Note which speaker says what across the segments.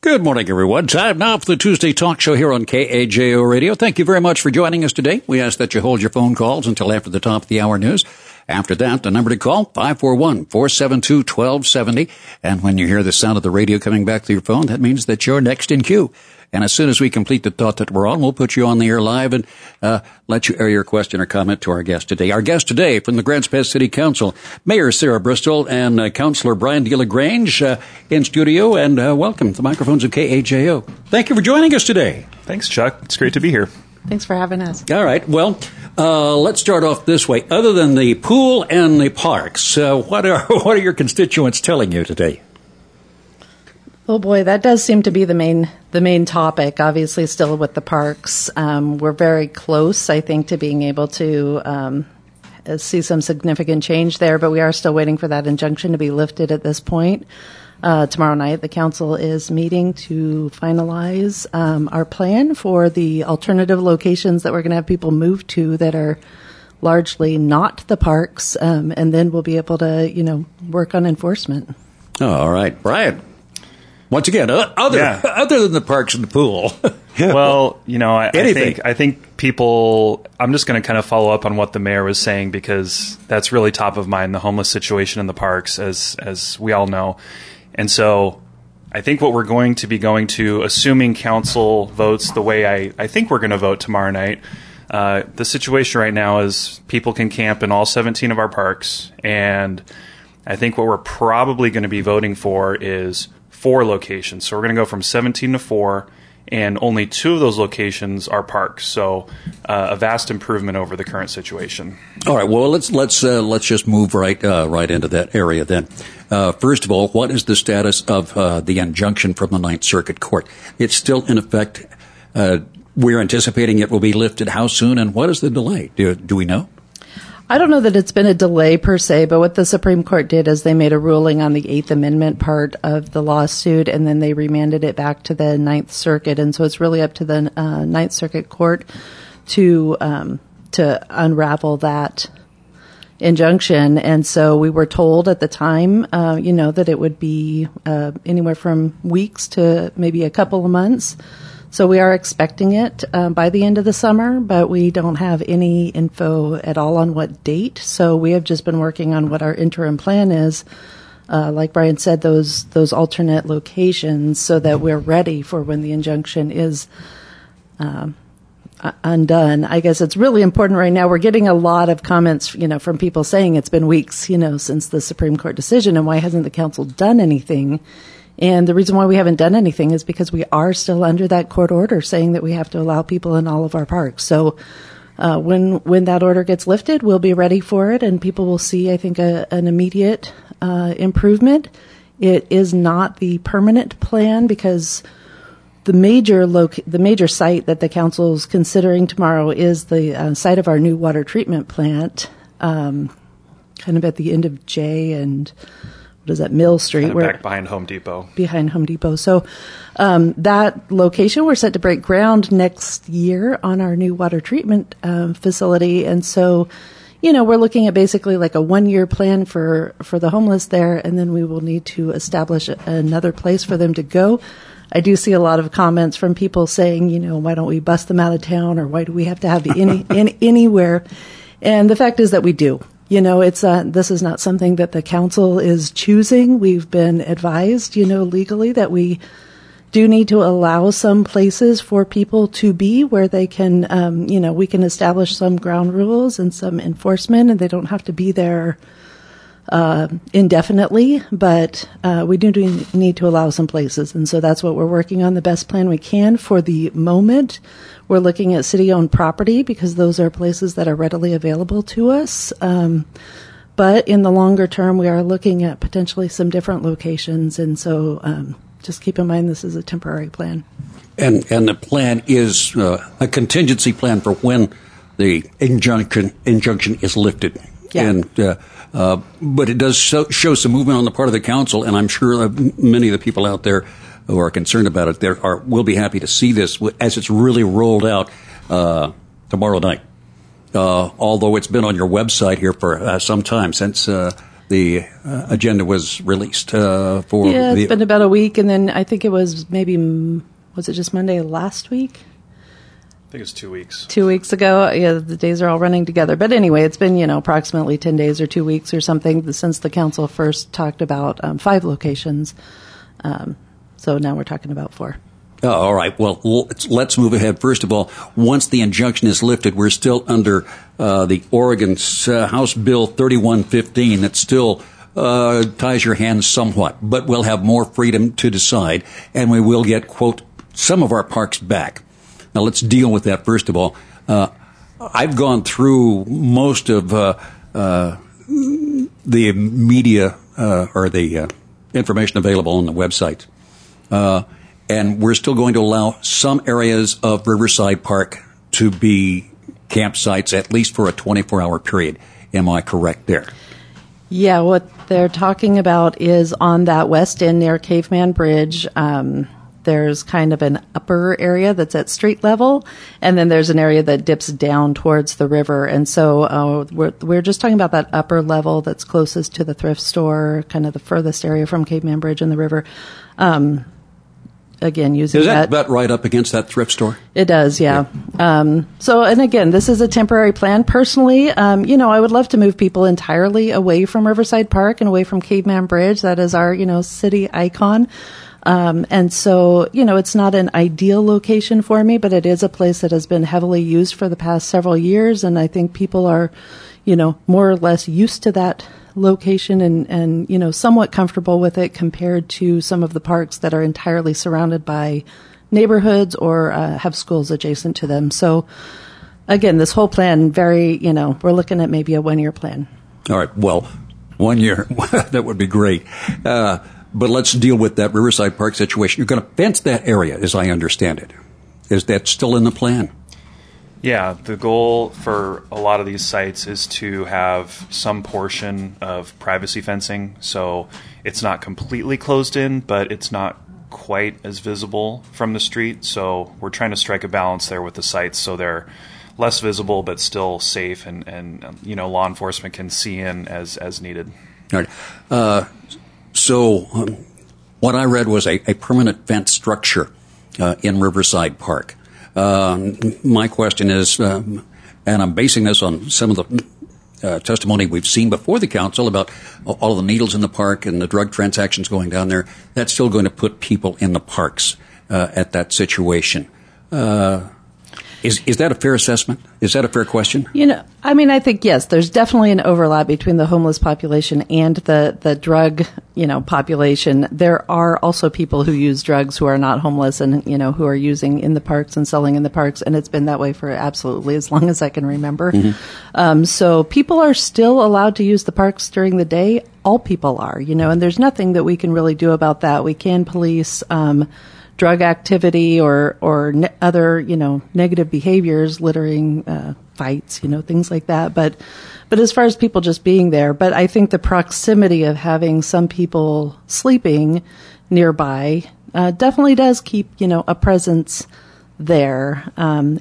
Speaker 1: Good morning, everyone. Time now for the Tuesday Talk Show here on KAJO Radio. Thank you very much for joining us today. We ask that you hold your phone calls until after the top of the hour news. After that, the number to call, 541-472-1270. And when you hear the sound of the radio coming back to your phone, that means that you're next in queue. And as soon as we complete the thought that we're on, we'll put you on the air live and let you air your question or comment to our guest today. Our guest today from the Grants Pass City Council, Mayor Sarah Bristol and Councilor Brian DeLagrange in studio. And welcome to the microphones of KAJO. Thank you for joining us today.
Speaker 2: Thanks, Chuck. It's great to be here.
Speaker 3: Thanks for having us.
Speaker 1: All right. Well, let's start off this way. Other than the pool and the parks, what are your constituents telling you today?
Speaker 3: Oh boy, that does seem to be the main topic. Obviously, still with the parks, we're very close, I think, to being able to see some significant change there. But we are still waiting for that injunction to be lifted at this point. Tomorrow night, the council is meeting to finalize our plan for the alternative locations that we're going to have people move to that are largely not the parks, and then we'll be able to, work on enforcement.
Speaker 1: Oh, all right, Brian. Once again, other than the parks and the pool.
Speaker 2: Well, I think people, I'm just going to kind of follow up on what the mayor was saying because that's really top of mind, the homeless situation in the parks, as we all know. And so I think what we're going to be going to, assuming council votes the way I think we're going to vote tomorrow night, the situation right now is people can camp in all 17 of our parks. And I think what we're probably going to be voting for is 4 locations. So we're going to go from 17 to 4, and only 2 of those locations are parks. So a vast improvement over the current situation.
Speaker 1: All right. Well, let's just move right into that area then. First of all, what is the status of the injunction from the Ninth Circuit Court? It's still in effect. We're anticipating it will be lifted. How soon, and what is the delay? Do we know?
Speaker 3: I don't know that it's been a delay per se, but what the Supreme Court did is they made a ruling on the Eighth Amendment part of the lawsuit, and then they remanded it back to the Ninth Circuit. And so it's really up to the Ninth Circuit Court to unravel that injunction. And so we were told at the time, that it would be anywhere from weeks to maybe a couple of months. So we are expecting it by the end of the summer, but we don't have any info at all on what date. So we have just been working on what our interim plan is. Like Brian said, those alternate locations so that we're ready for when the injunction is undone. I guess it's really important right now. We're getting a lot of comments, from people saying it's been weeks, since the Supreme Court decision, and why hasn't the council done anything? And the reason why we haven't done anything is because we are still under that court order saying that we have to allow people in all of our parks. So when that order gets lifted, we'll be ready for it, and people will see, I think, an immediate improvement. It is not the permanent plan because the major site that the council is considering tomorrow is the site of our new water treatment plant, kind of at the end of J and Mill Street?
Speaker 2: Kind of back behind Home Depot.
Speaker 3: Behind Home Depot. So that location, we're set to break ground next year on our new water treatment facility. And so, we're looking at basically like a 1-year plan for the homeless there, and then we will need to establish another place for them to go. I do see a lot of comments from people saying, why don't we bust them out of town, or why do we have to have anywhere? And the fact is that we do. This is not something that the council is choosing. We've been advised, legally that we do need to allow some places for people to be where they can, we can establish some ground rules and some enforcement, and they don't have to be there indefinitely, but we do need to allow some places. And so that's what we're working on, the best plan we can for the moment. We're looking at city-owned property because those are places that are readily available to us. But in the longer term, we are looking at potentially some different locations. And so just keep in mind this is a temporary plan.
Speaker 1: And the plan is a contingency plan for when the injunction is lifted.
Speaker 3: Yeah.
Speaker 1: And but it does show some movement on the part of the council, and I'm sure many of the people out there who are concerned about it will be happy to see this as it's really rolled out tomorrow night. Although it's been on your website here for some time since agenda was released for.
Speaker 3: Yeah, it's been about a week, and then I think it was was it just Monday last week?
Speaker 2: I think it's 2 weeks.
Speaker 3: 2 weeks ago. Yeah, the days are all running together. But anyway, it's been, approximately 10 days or 2 weeks or something since the council first talked about 5 locations. So now we're talking about 4.
Speaker 1: Oh, all right. Well, let's move ahead. First of all, once the injunction is lifted, we're still under the Oregon's House Bill 3115 that still ties your hands somewhat. But we'll have more freedom to decide, and we will get, quote, some of our parks back. Now, let's deal with that first of all. I've gone through most of the media or the information available on the website, and we're still going to allow some areas of Riverside Park to be campsites, at least for a 24-hour period. Am I correct there?
Speaker 3: Yeah, what they're talking about is on that west end near Caveman Bridge. There's kind of an upper area that's at street level, and then there's an area that dips down towards the river. And so we're just talking about that upper level that's closest to the thrift store, kind of the furthest area from Caveman Bridge and the river. Again, using
Speaker 1: that butt right up against that thrift store?
Speaker 3: It does, yeah. So, and again, this is a temporary plan. Personally, I would love to move people entirely away from Riverside Park and away from Caveman Bridge. That is our, city icon. And so, it's not an ideal location for me, but it is a place that has been heavily used for the past several years. And I think people are, more or less used to that location and somewhat comfortable with it compared to some of the parks that are entirely surrounded by neighborhoods or have schools adjacent to them. So again, this whole plan we're looking at maybe a 1-year plan.
Speaker 1: All right. Well, 1 year, that would be great. But let's deal with that Riverside Park situation. You're going to fence that area, as I understand it. Is that still in the plan?
Speaker 2: Yeah, the goal for a lot of these sites is to have some portion of privacy fencing. So it's not completely closed in, but it's not quite as visible from the street. So we're trying to strike a balance there with the sites so they're less visible but still safe and law enforcement can see in as needed.
Speaker 1: All right. So what I read was a permanent fence structure in Riverside Park. My question is, and I'm basing this on some of the testimony we've seen before the council about all the needles in the park and the drug transactions going down there, that's still going to put people in the parks at that situation. Is that a fair assessment? Is that a fair question?
Speaker 3: I think, yes, there's definitely an overlap between the homeless population and the drug, population. There are also people who use drugs who are not homeless and, who are using in the parks and selling in the parks. And it's been that way for absolutely as long as I can remember. Mm-hmm. So people are still allowed to use the parks during the day. All people are, and there's nothing that we can really do about that. We can police, drug activity or other, negative behaviors, littering, fights, things like that. But as far as people just being there, but I think the proximity of having some people sleeping nearby, definitely does keep, a presence there. Along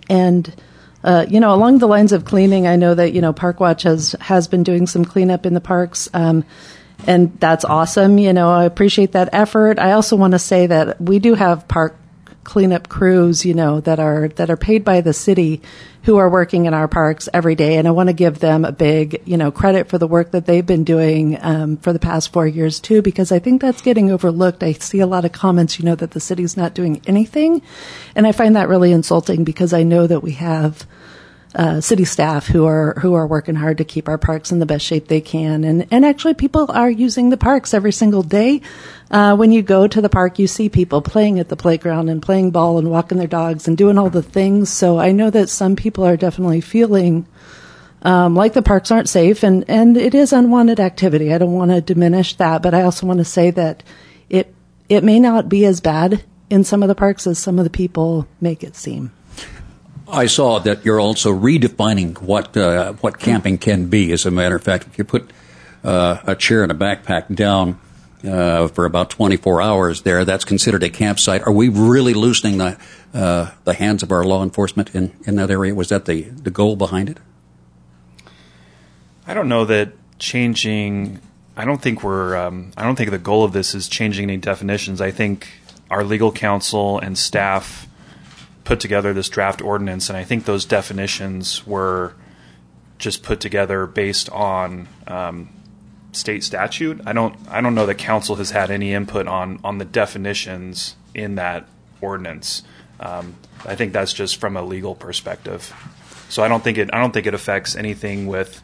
Speaker 3: the lines of cleaning, I know that, Park Watch has been doing some cleanup in the parks, and that's awesome. I appreciate that effort. I also want to say that we do have park cleanup crews, that are paid by the city who are working in our parks every day. And I want to give them a big, credit for the work that they've been doing for the past 4 years too, because I think that's getting overlooked. I see a lot of comments, that the city's not doing anything. And I find that really insulting because I know that we have city staff who are working hard to keep our parks in the best shape they can. And actually people are using the parks every single day. When you go to the park, you see people playing at the playground and playing ball and walking their dogs and doing all the things. So I know that some people are definitely feeling like the parks aren't safe, and it is unwanted activity. I don't want to diminish that, but I also want to say that it may not be as bad in some of the parks as some of the people make it seem.
Speaker 1: I saw that you're also redefining what camping can be. As a matter of fact, if you put a chair and a backpack down for about 24 hours there, that's considered a campsite. Are we really loosening the hands of our law enforcement in that area? Was that the goal behind it?
Speaker 2: I don't know that changing I don't think the goal of this is changing any definitions. I think our legal counsel and staff put together this draft ordinance, and I think those definitions were just put together based on state statute. I don't know that council has had any input on the definitions in that ordinance. I think that's just from a legal perspective. So I don't think it affects anything with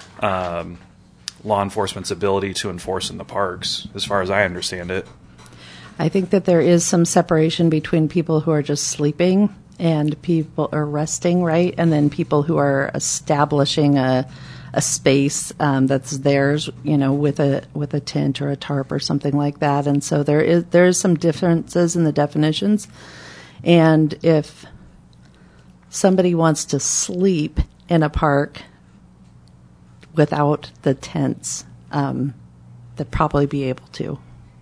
Speaker 2: law enforcement's ability to enforce in the parks, as far as I understand it.
Speaker 3: I think that there is some separation between people who are just sleeping and people are resting, right? And then people who are establishing a space that's theirs, with a tent or a tarp or something like that. And so there is some differences in the definitions. And if somebody wants to sleep in a park without the tents, they'd probably be able to.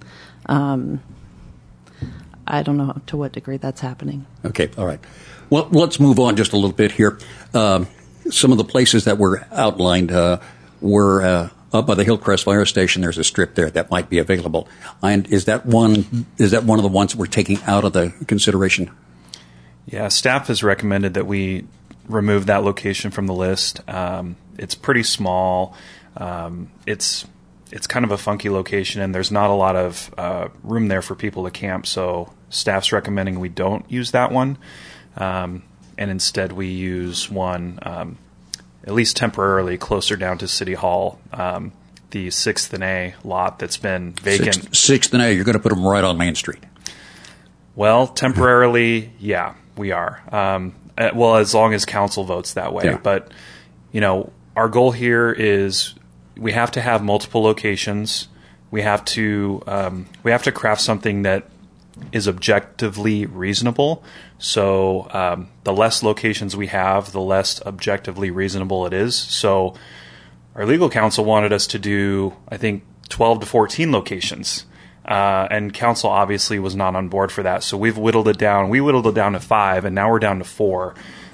Speaker 3: I don't know to what degree that's happening.
Speaker 1: Okay, all right. Well, let's move on just a little bit here. Some of the places that were outlined were up by the Hillcrest Fire Station. There's a strip there that might be available. And is that one of the ones that we're taking out of the consideration?
Speaker 2: Yeah, staff has recommended that we remove that location from the list. It's pretty small. It's kind of a funky location, and there's not a lot of room there for people to camp. So staff's recommending we don't use that one, and instead we use one, at least temporarily, closer down to City Hall, the 6th and A lot that's been vacant.
Speaker 1: 6th and A, you're going to put them right on Main Street.
Speaker 2: Well, temporarily, yeah, we are. Well, as long as council votes that way. Yeah. But, our goal here is we have to have multiple locations. We have to craft something that is objectively reasonable. So the less locations we have, the less objectively reasonable it is. So our legal counsel wanted us to do, I think, 12 to 14 locations. And council obviously was not on board for that. So we've whittled it down. We whittled it down to 5, and now we're down to 4.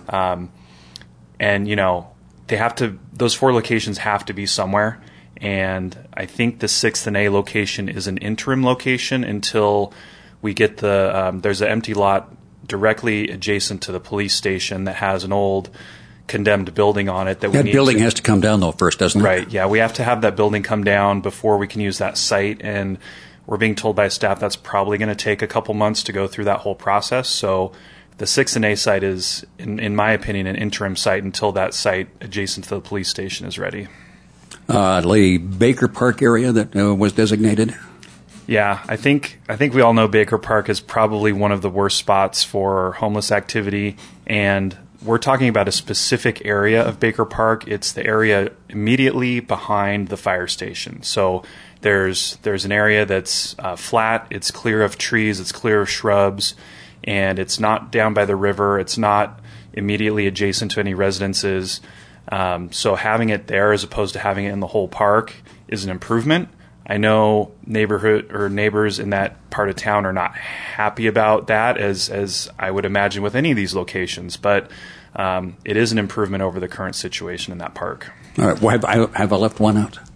Speaker 2: And, those 4 locations have to be somewhere. And I think the 6th and A location is an interim location until we get there's an empty lot directly adjacent to the police station that has an old condemned building on it. That
Speaker 1: building has to come down, though, first, doesn't it?
Speaker 2: Right, yeah. We have to have that building come down before we can use that site. And we're being told by staff that's probably going to take a couple months to go through that whole process. So the 6th and A site is, in my opinion, an interim site until that site adjacent to the police station is ready.
Speaker 1: The Baker Park area that was designated?
Speaker 2: Yeah, I think we all know Baker Park is probably one of the worst spots for homeless activity, and we're talking about a specific area of Baker Park. It's the area immediately behind the fire station. So there's an area that's flat, it's clear of trees, it's clear of shrubs, and it's not down by the river, it's not immediately adjacent to any residences. So having it there as opposed to having it in the whole park is an improvement. I know neighbors in that part of town are not happy about that, as I would imagine with any of these locations, but it is an improvement over the current situation in that park.
Speaker 1: All right. Well, have I left one out?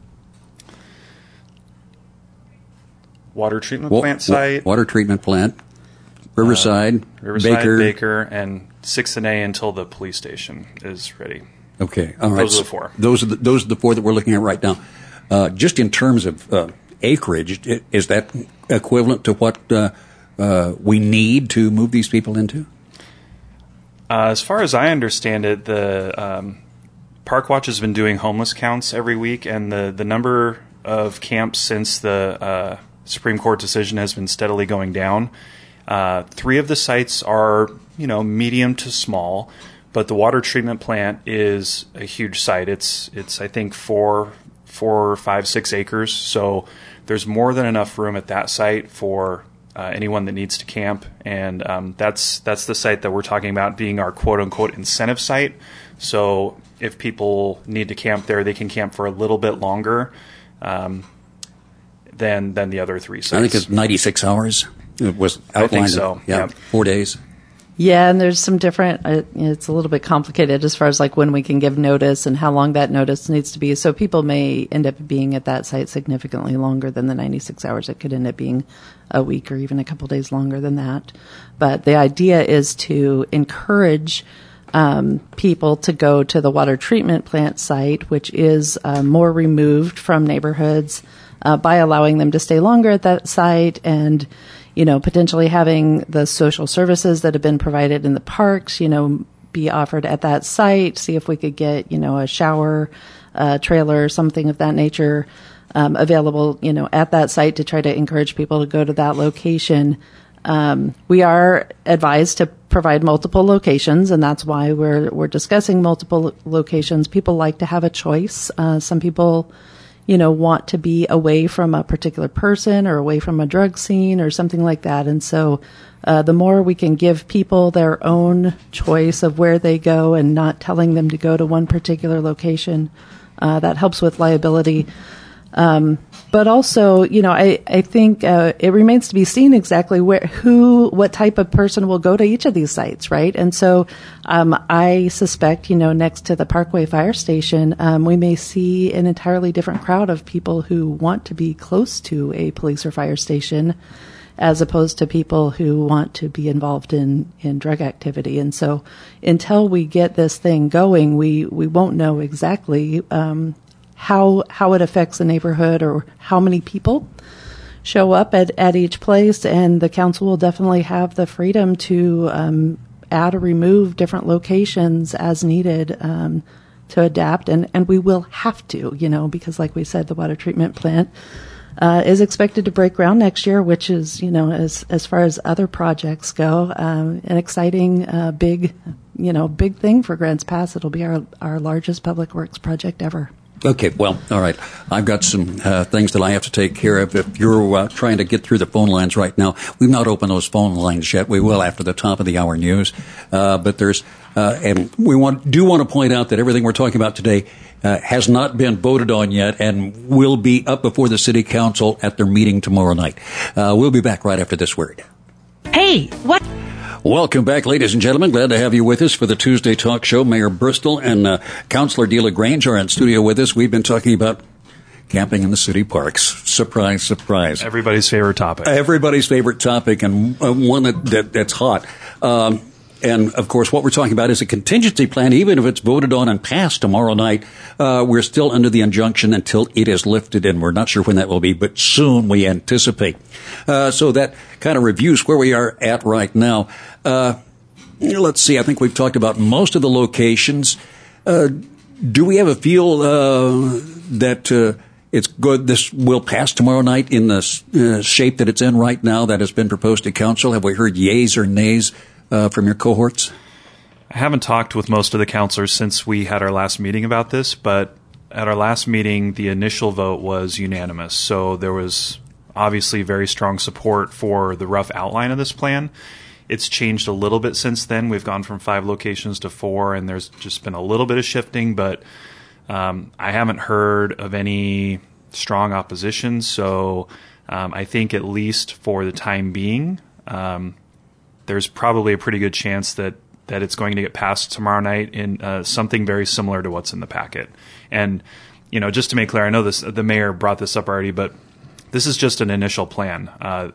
Speaker 2: Water treatment plant site.
Speaker 1: Water treatment plant. Riverside,
Speaker 2: Baker, and 6th and A until the police station is ready.
Speaker 1: Okay, all right.
Speaker 2: Those are the 4.
Speaker 1: Those are the 4 that we're looking at right now. Just in terms of acreage, is that equivalent to what we need to move these people into?
Speaker 2: As far as I understand it, the Park Watch has been doing homeless counts every week, and the number of camps since the Supreme Court decision has been steadily going down. 3 of the sites are, medium to small, but the water treatment plant is a huge site. It's I think 4, 5, 6 acres. So there's more than enough room at that site for anyone that needs to camp, and that's the site that we're talking about being our quote unquote incentive site. So if people need to camp there, they can camp for a little bit longer than the other 3 sites.
Speaker 1: I think it's 96 hours. It was outlined.
Speaker 2: I think so.
Speaker 1: Yeah, 4 days.
Speaker 3: Yeah, and there's some different, it's a little bit complicated as far as like when we can give notice and how long that notice needs to be. So people may end up being at that site significantly longer than the 96 hours. It could end up being a week or even a couple days longer than that. But the idea is to encourage people to go to the water treatment plant site, which is more removed from neighborhoods, by allowing them to stay longer at that site and potentially having the social services that have been provided in the parks, be offered at that site, see if we could get, a shower trailer or something of that nature available, at that site to try to encourage people to go to that location. We are advised to provide multiple locations, and that's why we're discussing multiple locations. People like to have a choice. Some people want to be away from a particular person or away from a drug scene or something like that. And so the more we can give people their own choice of where they go and not telling them to go to one particular location, that helps with liability. But also, I think it remains to be seen exactly what type of person will go to each of these sites, right? And so I suspect, next to the Parkway Fire Station, we may see an entirely different crowd of people who want to be close to a police or fire station as opposed to people who want to be involved in drug activity. And so until we get this thing going, we won't know exactly how it affects the neighborhood or how many people show up at each place, and the council will definitely have the freedom to add or remove different locations as needed to adapt, and we will have to, because like we said, the water treatment plant is expected to break ground next year, which is, as far as other projects go, an exciting big thing for Grants Pass. It'll be our largest public works project ever.
Speaker 1: Okay, well, all right. I've got some things that I have to take care of. If you're trying to get through the phone lines right now, we've not opened those phone lines yet. We will after the top of the hour news. But there's, and we want to point out that everything we're talking about today has not been voted on yet and will be up before the City Council at their meeting tomorrow night. We'll be back right after this word.
Speaker 4: Hey, what?
Speaker 1: Welcome back, ladies and gentlemen. Glad to have you with us for the Tuesday Talk Show. Mayor Bristol and Councilor De La Grange are in studio with us. We've been talking about camping in the city parks. Surprise, surprise.
Speaker 2: Everybody's favorite topic.
Speaker 1: Everybody's favorite topic, and one that's hot. And, of course, what we're talking about is a contingency plan. Even if it's voted on and passed tomorrow night, we're still under the injunction until it is lifted, and we're not sure when that will be, but soon we anticipate. So that kind of reviews where we are at right now. Let's see. I think we've talked about most of the locations. Do we have a feel that it's good? This will pass tomorrow night in the shape that it's in right now that has been proposed to council? Have we heard yays or nays from your cohorts?
Speaker 2: I haven't talked with most of the councilors since we had our last meeting about this, but at our last meeting, the initial vote was unanimous. So there was obviously very strong support for the rough outline of this plan. It's changed a little bit since then. We've gone from 5 locations to 4, and there's just been a little bit of shifting, but I haven't heard of any strong opposition. So I think at least for the time being, there's probably a pretty good chance that it's going to get passed tomorrow night in something very similar to what's in the packet. And, just to make clear, I know the mayor brought this up already, but this is just an initial plan.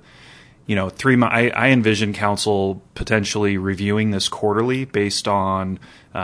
Speaker 2: 3 months. I envision council potentially reviewing this quarterly based on,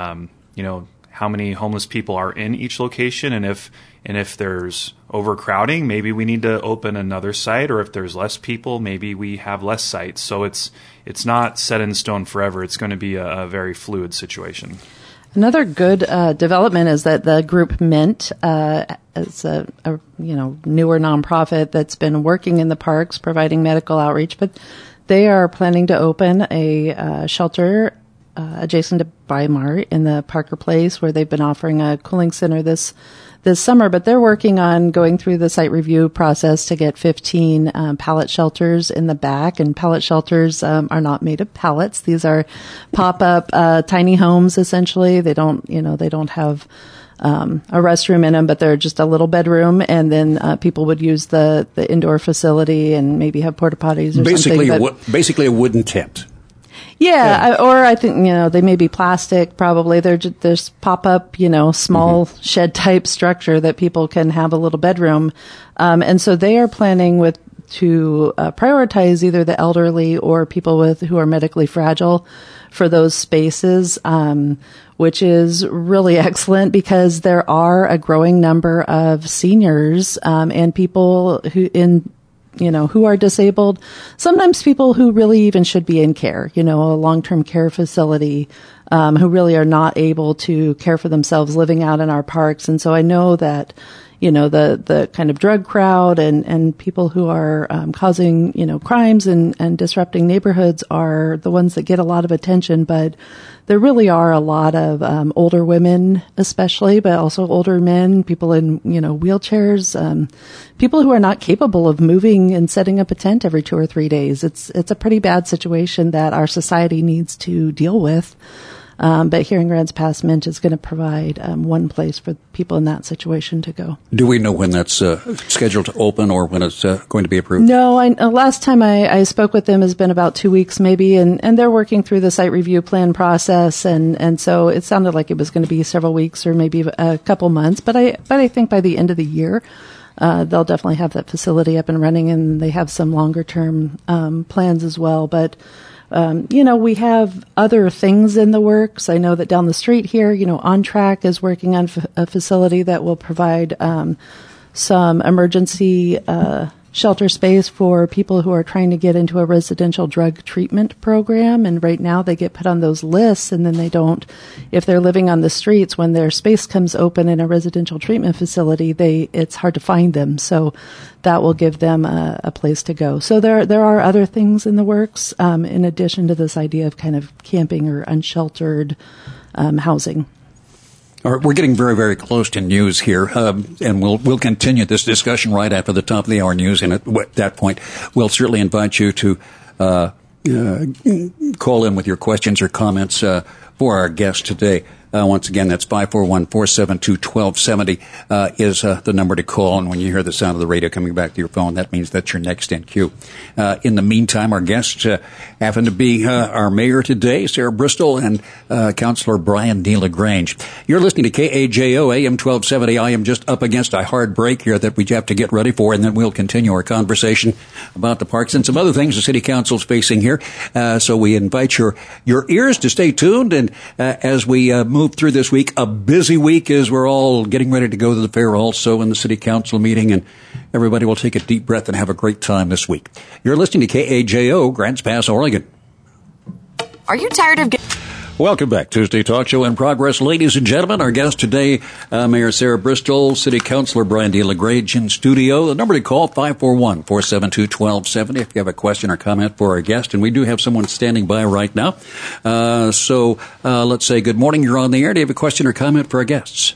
Speaker 2: how many homeless people are in each location, and if there's overcrowding, maybe we need to open another site, or if there's less people, maybe we have less sites. So it's not set in stone forever. It's going to be a very fluid situation.
Speaker 3: Another good development is that the group Mint, it's a newer nonprofit that's been working in the parks, providing medical outreach, but they are planning to open a shelter adjacent to Bi-Mart in the Parker Place, where they've been offering a cooling center this summer, but they're working on going through the site review process to get 15 pallet shelters in the back. And pallet shelters are not made of pallets. These are pop-up tiny homes, essentially. They don't have a restroom in them, but they're just a little bedroom, and then people would use the indoor facility and maybe have porta potties or
Speaker 1: something.
Speaker 3: Basically
Speaker 1: a wooden tent.
Speaker 3: Yeah, or I think, they may be plastic, probably. They're just this pop-up, small shed-type structure that people can have a little bedroom. And so they are planning to prioritize either the elderly or people who are medically fragile for those spaces, which is really excellent because there are a growing number of seniors and people who are disabled, sometimes people who really even should be in care, a long-term care facility, who really are not able to care for themselves living out in our parks. And so I know that, the kind of drug crowd and people who are causing, crimes and disrupting neighborhoods are the ones that get a lot of attention, but there really are a lot of older women especially, but also older men, people in, wheelchairs, people who are not capable of moving and setting up a tent every 2 or 3 days. It's a pretty bad situation that our society needs to deal with. But here in Grants Pass, Mint is going to provide one place for people in that situation to go.
Speaker 1: Do we know when that's scheduled to open or when it's going to be approved?
Speaker 3: No, last time I spoke with them has been about 2 weeks maybe, and they're working through the site review plan process, and so it sounded like it was going to be several weeks or maybe a couple months, but I think by the end of the year, they'll definitely have that facility up and running, and they have some longer term plans as well, but we have other things in the works. I know that down the street here, On Track is working on a facility that will provide some emergency shelter space for people who are trying to get into a residential drug treatment program. And right now they get put on those lists, and then they don't, if they're living on the streets, when their space comes open in a residential treatment facility, it's hard to find them. So that will give them a place to go. So there are other things in the works, in addition to this idea of kind of camping or unsheltered housing.
Speaker 1: All right, we're getting very, very close to news here, and we'll continue this discussion right after the top of the hour news. And at that point, we'll certainly invite you to call in with your questions or comments for our guest today. Once again, that's 541-472-1270 is the number to call. And when you hear the sound of the radio coming back to your phone, that means that's your next in queue. In the meantime, our guests happen to be our mayor today, Sarah Bristol, and Councilor Brian D. LaGrange. You're listening to KAJO AM 1270. I am just up against a hard break here that we have to get ready for, and then we'll continue our conversation about the parks and some other things the City Council's facing here. So we invite your ears to stay tuned, and as we move through this week, a busy week as we're all getting ready to go to the fair also in the City Council meeting, and everybody will take a deep breath and have a great time this week. You're listening to KAJO, Grants Pass, Oregon.
Speaker 4: Are you tired of
Speaker 1: Welcome back. Tuesday Talk Show in progress. Ladies and gentlemen, our guest today, Mayor Sarah Bristol, City Councilor Brian D. LaGrange in studio. The number to call, 541-472-1270 if you have a question or comment for our guest. And we do have someone standing by right now. So let's say good morning. You're on the air. Do you have a question or comment for our guests?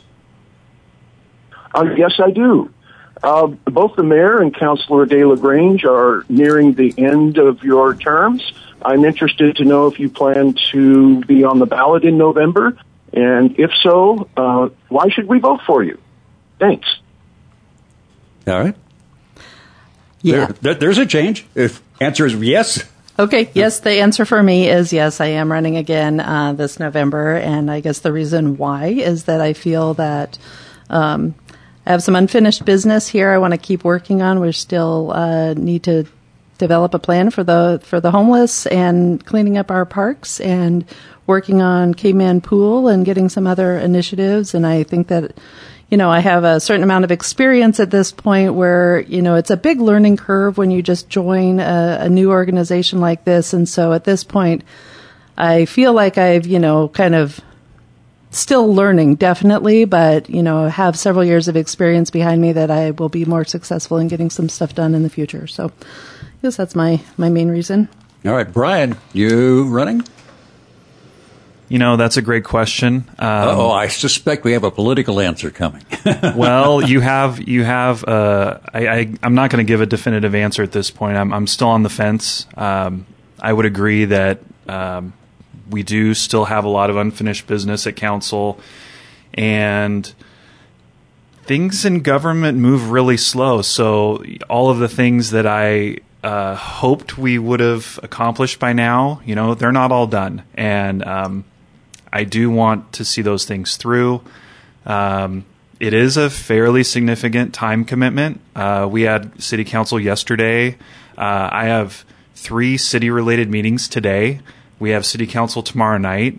Speaker 5: Yes, I do. Both the mayor and Councilor De LaGrange are nearing the end of your terms. I'm interested to know if you plan to be on the ballot in November, and if so, why should we vote for you? Thanks.
Speaker 1: All right.
Speaker 3: Yeah.
Speaker 1: There's a change. If answer is yes.
Speaker 3: Okay. Yes, the answer for me is yes, I am running again this November, and I guess the reason why is that I feel that I have some unfinished business here I want to keep working on. We still need to develop a plan for the homeless and cleaning up our parks and working on Caveman Pool and getting some other initiatives. And I think that, I have a certain amount of experience at this point where, it's a big learning curve when you just join a new organization like this. And so at this point, I feel like I've, kind of still learning, definitely, but, have several years of experience behind me that I will be more successful in getting some stuff done in the future. So I guess that's my main reason.
Speaker 1: All right, Brian, you running?
Speaker 2: That's a great question.
Speaker 1: I suspect we have a political answer coming.
Speaker 2: Well, you have. I'm not going to give a definitive answer at this point. I'm still on the fence. I would agree that we do still have a lot of unfinished business at council, and things in government move really slow. So all of the things that I hoped we would have accomplished by now. They're not all done. And I do want to see those things through. It is a fairly significant time commitment. We had city council yesterday. I have 3 city-related meetings today. We have city council tomorrow night.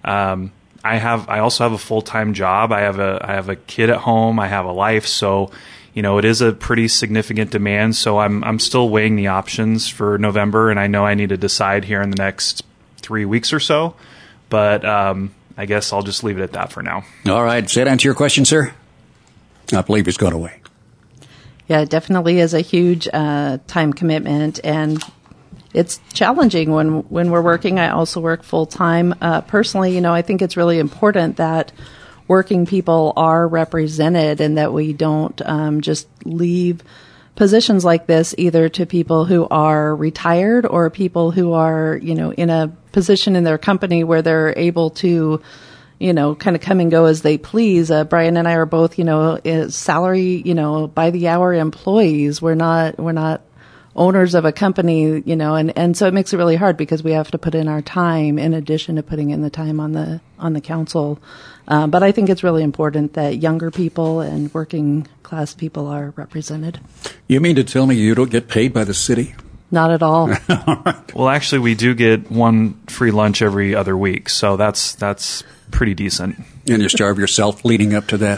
Speaker 2: I also have a full-time job. I have a kid at home. I have a life. So, it is a pretty significant demand. So I'm still weighing the options for November, and I know I need to decide here in the next 3 weeks or so. But I guess I'll just leave it at that for now.
Speaker 1: All right. Does that answer your question, sir? I believe it's gone away.
Speaker 3: Yeah, it definitely is a huge time commitment, and it's challenging when we're working. I also work full time. Personally, I think it's really important that working people are represented and that we don't just leave positions like this either to people who are retired or people who are, in a position in their company where they're able to, kind of come and go as they please. Brian and I are both, salary, by the hour employees. We're not owners of a company, and so it makes it really hard because we have to put in our time in addition to putting in the time on the council. But I think it's really important that younger people and working class people are represented.
Speaker 1: You mean to tell me you don't get paid by the city?
Speaker 3: Not at all.
Speaker 2: Well, actually, we do get 1 free lunch every other week, so that's pretty decent.
Speaker 1: And you starve yourself leading up to that.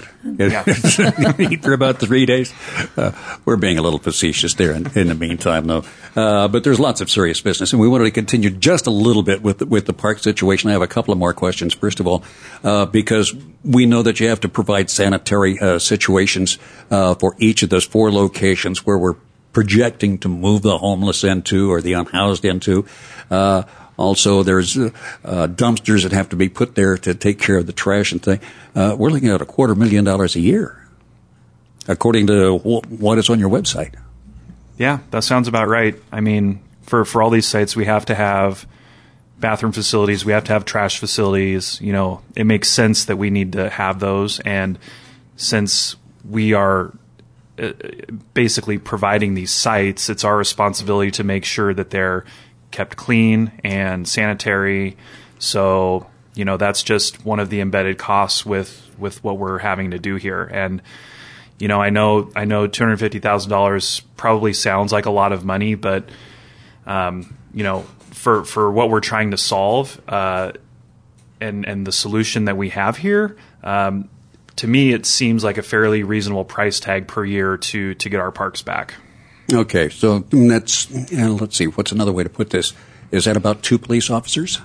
Speaker 2: Yeah.
Speaker 1: Eat for about 3 days. We're being a little facetious there in the meantime, though. But there's lots of serious business, and we wanted to continue just a little bit with the park situation. I have a couple of more questions. First of all, because we know that you have to provide sanitary situations for each of those 4 locations where we're projecting to move the homeless into or the unhoused into. Also, there's dumpsters that have to be put there to take care of the trash and thing. We're looking at $250,000 a year, according to what is on your website.
Speaker 2: Yeah, that sounds about right. I mean, for all these sites, we have to have bathroom facilities. We have to have trash facilities. It makes sense that we need to have those. And since we are basically providing these sites, it's our responsibility to make sure that they're kept clean and sanitary. So, that's just one of the embedded costs with what we're having to do here. And, I know $250,000 probably sounds like a lot of money, but, for what we're trying to solve, and the solution that we have here, to me, it seems like a fairly reasonable price tag per year to get our parks back.
Speaker 1: Okay, so let's see, what's another way to put this? Is that about 2 police officers?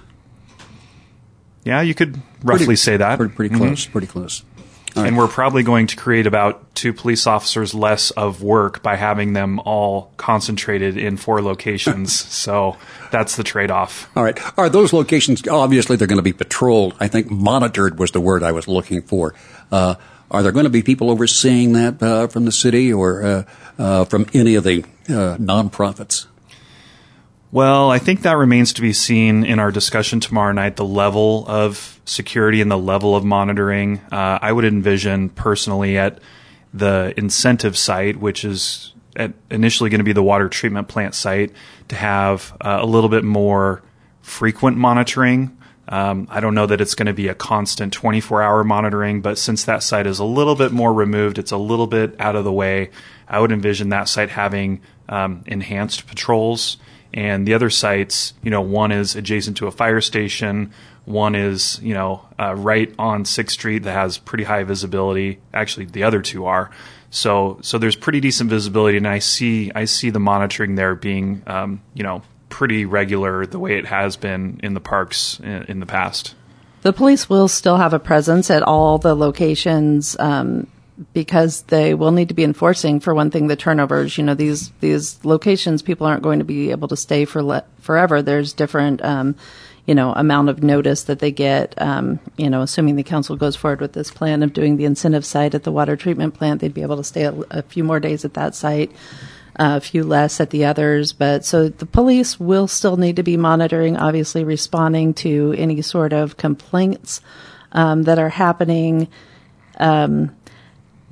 Speaker 2: Yeah, you could roughly say that.
Speaker 1: Pretty close, pretty close.
Speaker 2: Right. And we're probably going to create about 2 police officers less of work by having them all concentrated in 4 locations. So that's the trade-off.
Speaker 1: All right. Are those locations, obviously they're going to be patrolled. I think monitored was the word I was looking for. Are there going to be people overseeing that from the city or from any of the nonprofits?
Speaker 2: Well, I think that remains to be seen in our discussion tomorrow night, the level of security and the level of monitoring. I would envision personally at the incentive site, which is initially going to be the water treatment plant site, to have a little bit more frequent monitoring. I don't know that it's going to be a constant 24-hour monitoring, but since that site is a little bit more removed, it's a little bit out of the way, I would envision that site having enhanced patrols. And the other sites, one is adjacent to a fire station, one is, right on 6th Street that has pretty high visibility. Actually, the other 2 are. So there's pretty decent visibility, and I see the monitoring there being, pretty regular the way it has been in the parks in the past.
Speaker 3: The police will still have a presence at all the locations because they will need to be enforcing, for one thing, the turnovers. These locations, people aren't going to be able to stay forever. There's different, amount of notice that they get. Assuming the council goes forward with this plan of doing the incentive site at the water treatment plant, they'd be able to stay a few more days at that site. A few less at the others, but so the police will still need to be monitoring, obviously responding to any sort of complaints that are happening.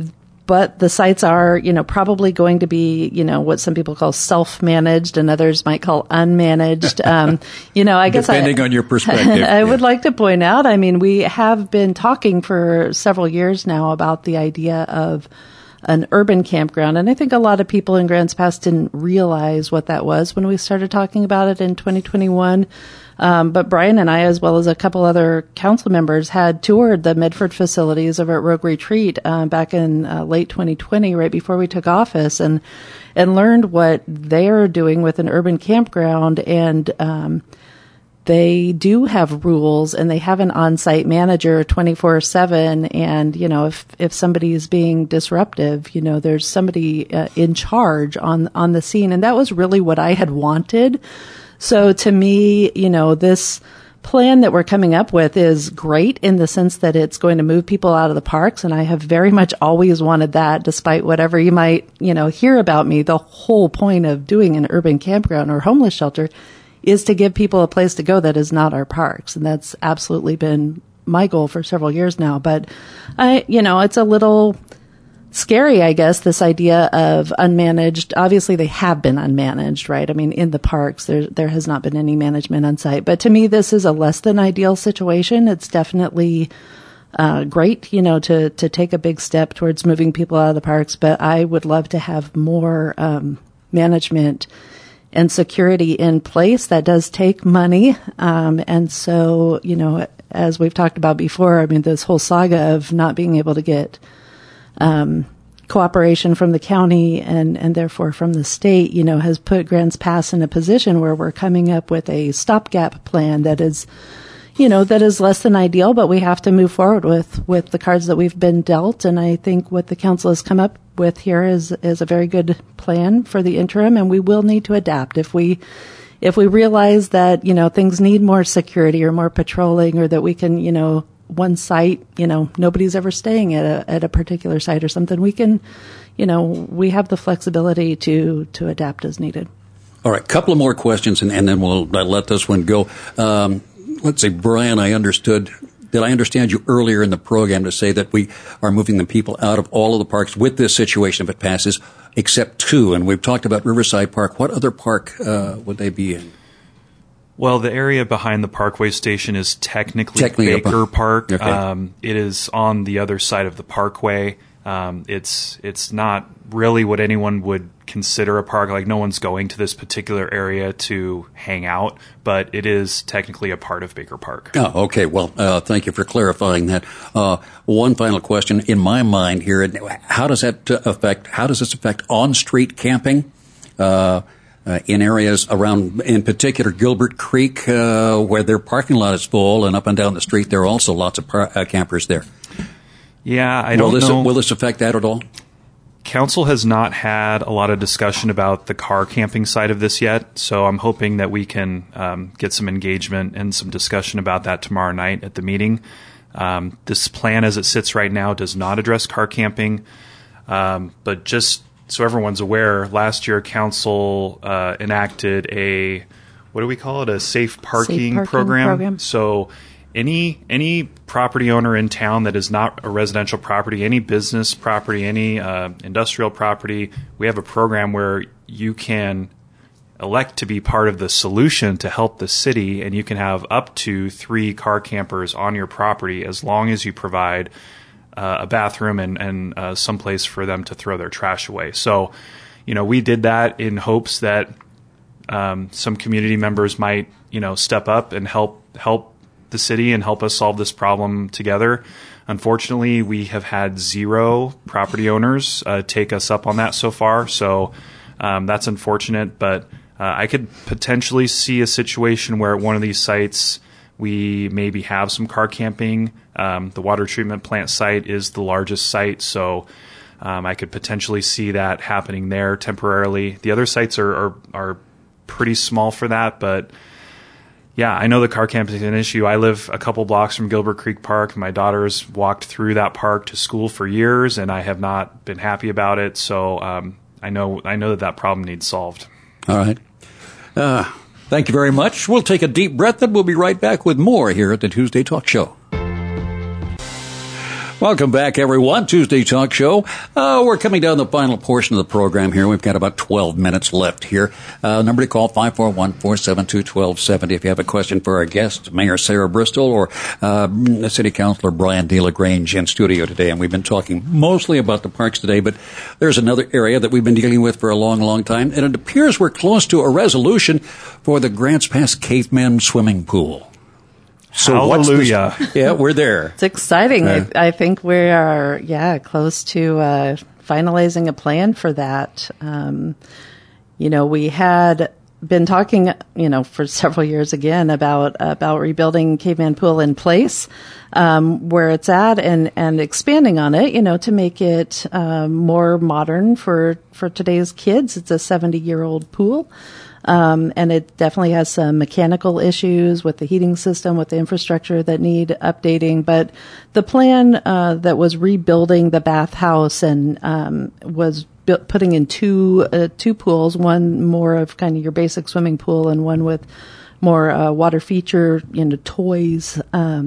Speaker 3: But the sites are, probably going to be, what some people call self-managed and others might call unmanaged. I guess
Speaker 1: depending on your perspective.
Speaker 3: I would like to point out, we have been talking for several years now about the idea of an urban campground. And I think a lot of people in Grants Pass didn't realize what that was when we started talking about it in 2021. But Brian and I, as well as a couple other council members, had toured the Medford facilities over at Rogue Retreat back in late 2020, right before we took office, and learned what they're doing with an urban campground. And they do have rules, and they have an on-site manager 24/7. And if somebody is being disruptive, there's somebody in charge on the scene, and that was really what I had wanted. So to me, this plan that we're coming up with is great in the sense that it's going to move people out of the parks. And I have very much always wanted that, despite whatever you might, hear about me. The whole point of doing an urban campground or homeless shelter is to give people a place to go that is not our parks. And that's absolutely been my goal for several years now. But it's a little scary, I guess, this idea of unmanaged. Obviously, they have been unmanaged, right? In the parks, there has not been any management on site. But to me, this is a less than ideal situation. It's definitely great, to take a big step towards moving people out of the parks. But I would love to have more management and security in place. That does take money. And so, as we've talked about before, this whole saga of not being able to get cooperation from the county and therefore from the state, has put Grants Pass in a position where we're coming up with a stopgap plan that is, that is less than ideal, but we have to move forward with the cards that we've been dealt. And I think what the council has come up with here is a very good plan for the interim, and we will need to adapt if we realize that, things need more security or more patrolling, or that we can, one site, nobody's ever staying at a particular site or something. We can, we have the flexibility to adapt as needed.
Speaker 1: All right, couple of more questions, and then we'll let this one go. Let's say, Brian, did I understand you earlier in the program to say that we are moving the people out of all of the parks with this situation if it passes, except two? And we've talked about Riverside Park. What other park would they be in?
Speaker 2: Well, the area behind the Parkway Station is technically Baker Park.
Speaker 1: Okay.
Speaker 2: It is on the other side of the Parkway. It's not really what anyone would consider a park. Like, no one's going to this particular area to hang out, but it is technically a part of Baker Park.
Speaker 1: Oh, okay. Well, thank you for clarifying that. One final question in my mind here: how does this affect on-street camping? In areas around, in particular, Gilbert Creek, where their parking lot is full, and up and down the street there are also lots of campers there.
Speaker 2: Yeah, I don't know.
Speaker 1: Will this affect that at all?
Speaker 2: Council has not had a lot of discussion about the car camping side of this yet, so I'm hoping that we can get some engagement and some discussion about that tomorrow night at the meeting. This plan as it sits right now does not address car camping, but just so everyone's aware, last year Council enacted a safe parking program. So any property owner in town that is not a residential property, any business property, any industrial property, we have a program where you can elect to be part of the solution to help the city, and you can have up to 3 car campers on your property as long as you provide a bathroom and some place for them to throw their trash away. So, we did that in hopes that some community members might, step up and help the city and help us solve this problem together. Unfortunately, we have had 0 property owners take us up on that so far. So that's unfortunate, but I could potentially see a situation where at one of these sites we maybe have some car camping. The water treatment plant site is the largest site, so I could potentially see that happening there temporarily. The other sites are pretty small for that, but yeah, I know the car camping is an issue. I live a couple blocks from Gilbert Creek Park. My daughter's walked through that park to school for years, and I have not been happy about it. So I know that problem needs solved.
Speaker 1: All right. Thank you very much. We'll take a deep breath, and we'll be right back with more here at the Tuesday Talk Show. Welcome back, everyone. Tuesday Talk Show. We're coming down the final portion of the program here. We've got about 12 minutes left here. Number to call, 541-472-1270. If you have a question for our guest, Mayor Sarah Bristol or City Councilor Brian De La Grange in studio today. And we've been talking mostly about the parks today, but there's another area that we've been dealing with for a long, long time. And it appears we're close to a resolution for the Grants Pass Caveman swimming pool.
Speaker 2: So hallelujah.
Speaker 1: Yeah, we're there.
Speaker 3: It's exciting. I think we are, close to finalizing a plan for that. We had been talking, for several years again about rebuilding Caveman Pool in place, where it's at and expanding on it, to make it more modern for today's kids. It's a 70-year-old pool. And it definitely has some mechanical issues with the heating system, with the infrastructure that need updating. But the plan that was rebuilding the bathhouse and was putting in two pools, one more of kind of your basic swimming pool and one with more water feature, toys,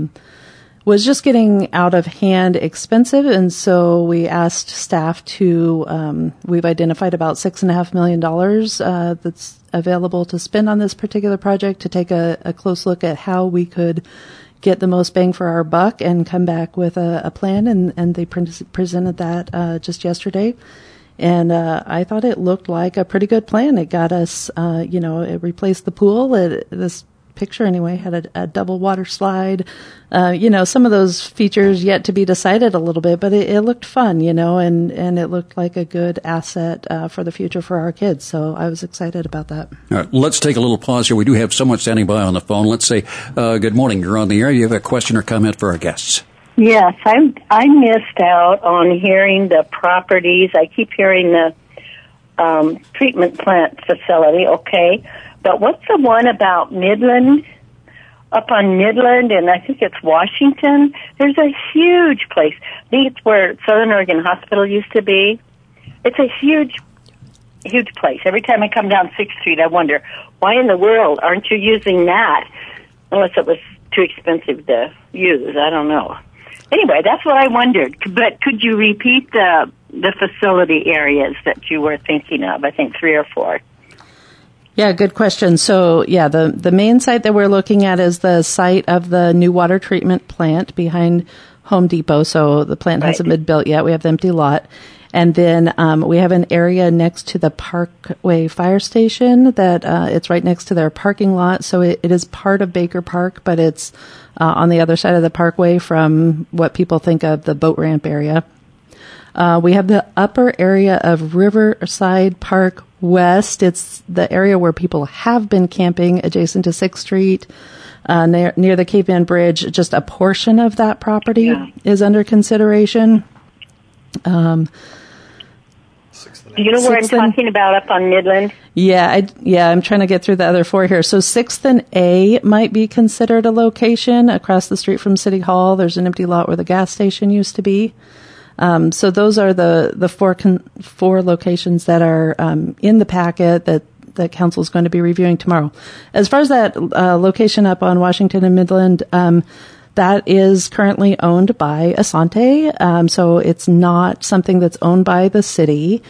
Speaker 3: was just getting out of hand expensive. And so we asked staff to, we've identified about $6.5 million that's available to spend on this particular project, to take a close look at how we could get the most bang for our buck and come back with a plan. And they presented that just yesterday. And I thought it looked like a pretty good plan. It got us, it replaced the pool. This picture anyway had a double water slide, some of those features yet to be decided a little bit, but it looked fun, and it looked like a good asset for the future for our kids. So I was excited about that.
Speaker 1: All right, let's take a little pause here. We do have someone standing by on the phone. Let's say, good morning. You're on the air. You have a question or comment for our guests?
Speaker 6: Yes, I missed out on hearing the properties. I keep hearing the treatment plant facility, okay. But what's the one about Midland, up on Midland, and I think it's Washington? There's a huge place. I think it's where Southern Oregon Hospital used to be. It's a huge, huge place. Every time I come down 6th Street, I wonder, why in the world aren't you using that? Unless it was too expensive to use. I don't know. Anyway, that's what I wondered. But could you repeat the facility areas that you were thinking of? I think 3 or 4.
Speaker 3: Yeah, good question. So, the main site that we're looking at is the site of the new water treatment plant behind Home Depot. So the plant hasn't been built yet. We have the empty lot. And then we have an area next to the Parkway Fire Station that it's right next to their parking lot. So it is part of Baker Park, but it's on the other side of the parkway from what people think of the boat ramp area. We have the upper area of Riverside Park West. It's the area where people have been camping adjacent to 6th Street, near the Caveman Bridge. Just a portion of that property is under consideration.
Speaker 6: Do you know where I'm talking about up on Midland?
Speaker 3: I'm trying to get through the other 4 here. So 6th and A might be considered a location across the street from City Hall. There's an empty lot where the gas station used to be. So those are the 4 locations that are in the packet that council is going to be reviewing tomorrow. As far as that location up on Washington and Midland, that is currently owned by Asante. So it's not something that's owned by the city.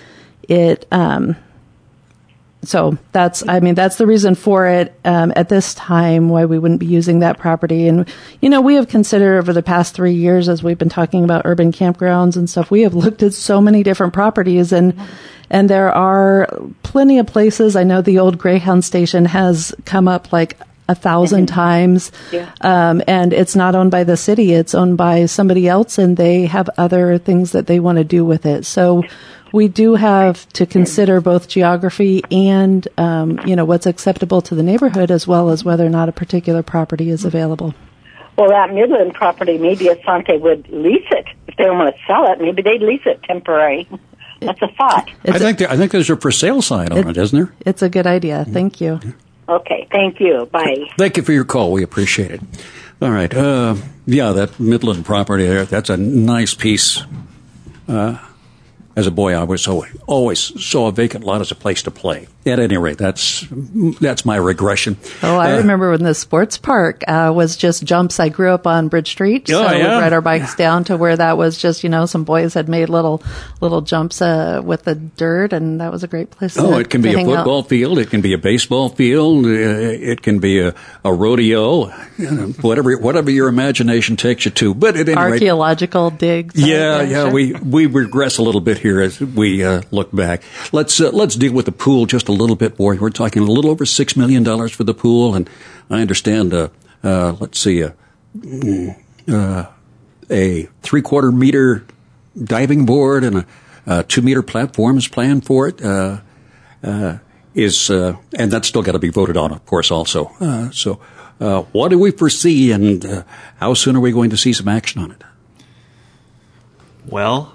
Speaker 3: So that's the reason for it, at this time, why we wouldn't be using that property. And, we have considered over the past 3 years, as we've been talking about urban campgrounds and stuff, we have looked at so many different properties and there are plenty of places. I know the old Greyhound station has come up like 1,000 times. And it's not owned by the city. It's owned by somebody else and they have other things that they want to do with it. So we do have to consider both geography and, what's acceptable to the neighborhood as well as whether or not a particular property is available.
Speaker 6: Well, that Midland property, maybe Asante would lease it. If they don't want to sell it, maybe they'd lease it temporary. That's a thought.
Speaker 1: I think there's a for sale sign on it, isn't there?
Speaker 3: It's a good idea. Thank you.
Speaker 6: Okay, thank you. Bye.
Speaker 1: Thank you for your call. We appreciate it. All right. That Midland property there, that's a nice piece. As a boy, I was always saw a vacant lot as a place to play. At any rate, that's my regression.
Speaker 3: Oh, I remember when the sports park was just jumps. I grew up on Bridge Street, so we'd ride our bikes down to where that was just, some boys had made little jumps with the dirt, and that was a great place to
Speaker 1: it can be a football field, it can be a baseball field, it can be a rodeo, whatever your imagination takes you to. But at any rate,
Speaker 3: archaeological digs.
Speaker 1: Yeah, we regress a little bit here as we look back. Let's deal with the pool just a little bit more. We're talking a little over $6 million for the pool, and I understand, let's see, a 3/4 meter diving board and a 2 meter platform is planned for it. And that's still got to be voted on, of course, also. So what do we foresee, and how soon are we going to see some action on it?
Speaker 2: Well,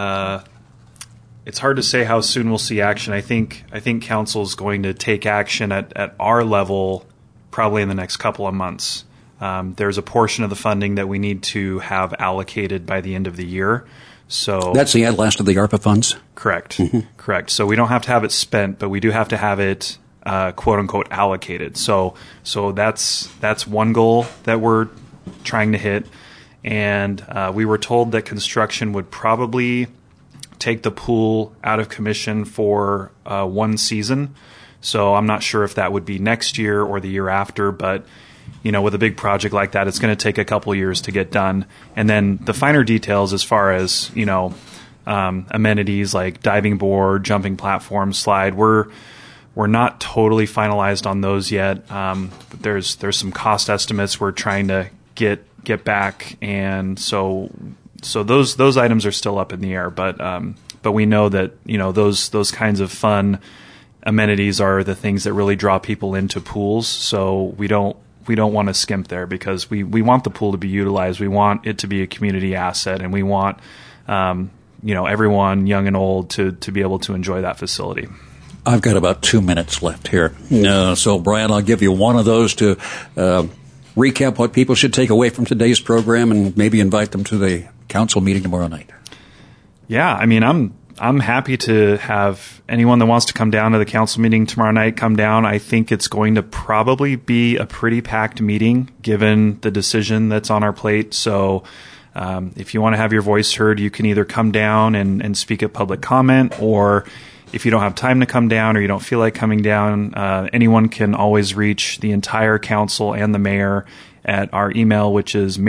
Speaker 2: it's hard to say how soon we'll see action. I think council's going to take action at our level probably in the next couple of months. There's a portion of the funding that we need to have allocated by the end of the year. So
Speaker 1: that's the last of the ARPA funds?
Speaker 2: Correct. Mm-hmm. Correct. So we don't have to have it spent, but we do have to have it quote unquote allocated. So that's one goal that we're trying to hit. And we were told that construction would probably take the pool out of commission for one season. So I'm not sure if that would be next year or the year after, but with a big project like that, it's going to take a couple years to get done. And then the finer details as far as, amenities like diving board, jumping platform, slide, we're not totally finalized on those yet. But there's some cost estimates we're trying to get back, and so those items are still up in the air. But we know that those kinds of fun amenities are the things that really draw people into pools. So we don't want to skimp there, because we want the pool to be utilized. We want it to be a community asset, and we want everyone, young and old, to be able to enjoy that facility.
Speaker 1: I've got about 2 minutes left here. So, Brian, I'll give you one of those to recap what people should take away from today's program and maybe invite them to the council meeting tomorrow night.
Speaker 2: Yeah, I mean, I'm happy to have anyone that wants to come down to the council meeting tomorrow night come down. I think it's going to probably be a pretty packed meeting given the decision that's on our plate. So if you want to have your voice heard, you can either come down and speak at public comment, or if you don't have time to come down or you don't feel like coming down, anyone can always reach the entire council and the mayor at our email, which is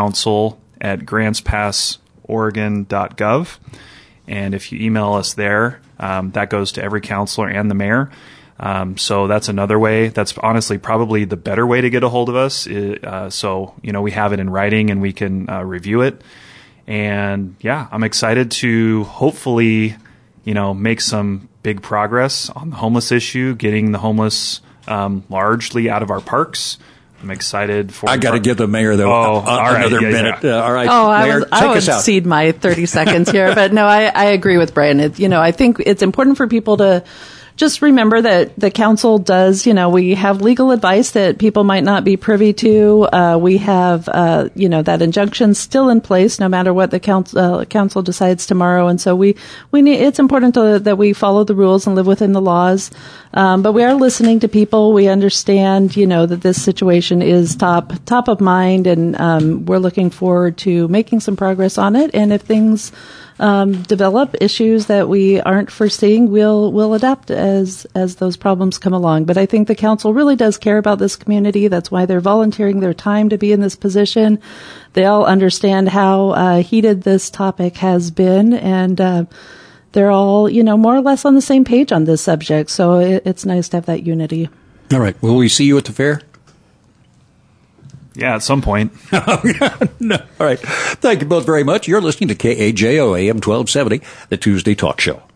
Speaker 2: mayorcouncil@grantspassoregon.gov. And if you email us there, that goes to every counselor and the mayor. So that's another way. That's honestly probably the better way to get a hold of us. So we have it in writing and we can review it. And yeah, I'm excited to hopefully make some big progress on the homeless issue, getting the homeless largely out of our parks. I'm excited for.
Speaker 1: I got to give the mayor another minute.
Speaker 2: Yeah.
Speaker 1: All right,
Speaker 3: Mayor,
Speaker 1: check us out.
Speaker 3: I would cede my 30 seconds here, but no, I agree with Brian. I think it's important for people to just remember that the council does, we have legal advice that people might not be privy to. We have, that injunction still in place no matter what the council decides tomorrow. And so we need, it's important that we follow the rules and live within the laws. But we are listening to people. We understand, that this situation is top of mind, and we're looking forward to making some progress on it. And if things develop issues that we aren't foreseeing, we'll adapt as those problems come along. But I think the council really does care about this community. That's why they're volunteering their time to be in this position. They all understand how heated this topic has been, and they're all, more or less on the same page on this subject. So it's nice to have that unity.
Speaker 1: All right. Will we see you at the fair?
Speaker 2: Yeah, at some point.
Speaker 1: No. All right. Thank you both very much. You're listening to KAJO AM 1270, the Tuesday Talk Show.